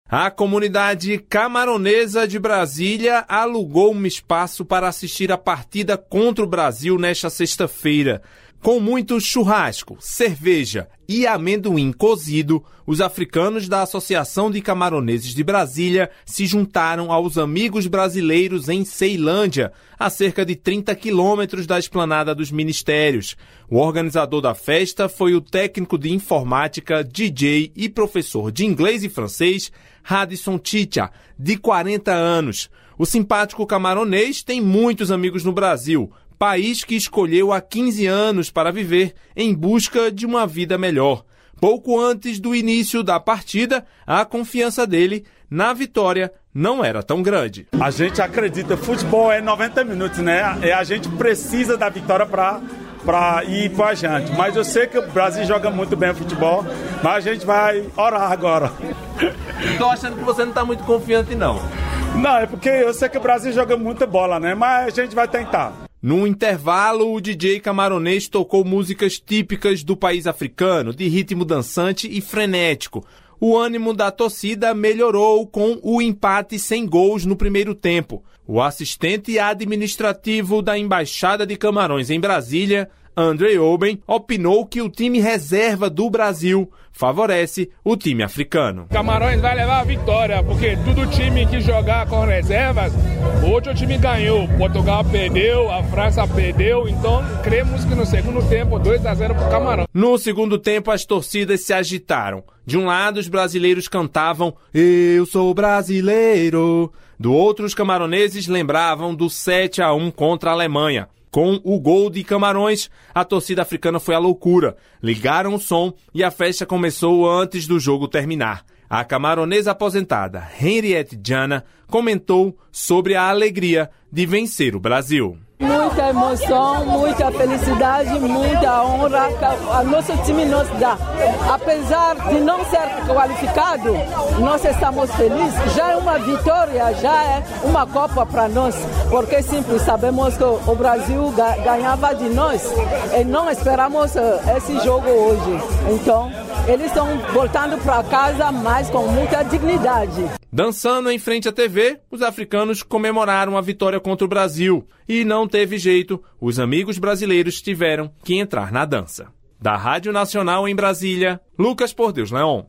A comunidade camaronesa de Brasília alugou um espaço para assistir a partida contra o Brasil nesta sexta-feira. Com muito churrasco, cerveja e amendoim cozido, os africanos da Associação de Camaroneses de Brasília se juntaram aos amigos brasileiros em Ceilândia, a cerca de 30 quilômetros da esplanada dos ministérios. O organizador da festa foi o técnico de informática, DJ e professor de inglês e francês, Radisson Chicha, de 40 anos. O simpático camaronês tem muitos amigos no Brasil, país que escolheu há 15 anos para viver em busca de uma vida melhor. Pouco antes do início da partida, a confiança dele na vitória não era tão grande. A gente acredita, futebol é 90 minutos, né? A gente precisa da vitória para ir para adiante. Mas eu sei que o Brasil joga muito bem futebol, mas a gente vai orar agora. Estou achando que você não está muito confiante, não. Não, é porque eu sei que o Brasil joga muita bola, né? Mas a gente vai tentar. No intervalo, o DJ camaronês tocou músicas típicas do país africano, de ritmo dançante e frenético. O ânimo da torcida melhorou com o empate sem gols no primeiro tempo. O assistente administrativo da Embaixada de Camarões em Brasília, André Oben, opinou que o time reserva do Brasil favorece o time africano. Camarões vai levar a vitória, porque todo time que jogar com reservas, hoje o time ganhou. Portugal perdeu, a França perdeu, então cremos que no segundo tempo 2-0 para o Camarões. No segundo tempo as torcidas se agitaram. De um lado os brasileiros cantavam "Eu sou brasileiro", do outro os camaroneses lembravam do 7-1 contra a Alemanha. Com o gol de Camarões, a torcida africana foi à loucura. Ligaram o som e a festa começou antes do jogo terminar. A camaronesa aposentada, Henriette Jana, comentou sobre a alegria de vencer o Brasil. Muita emoção, muita felicidade, muita honra que o nosso time nos dá. Apesar de não ser qualificado, nós estamos felizes. Já é uma vitória, já é uma Copa para nós. Porque simples, sabemos que o Brasil ganhava de nós e não esperamos esse jogo hoje. Então, eles estão voltando para casa, mas com muita dignidade. Dançando em frente à TV, os africanos comemoraram a vitória contra o Brasil. E não teve jeito, os amigos brasileiros tiveram que entrar na dança. Da Rádio Nacional em Brasília, Lucas Por Deus Leon.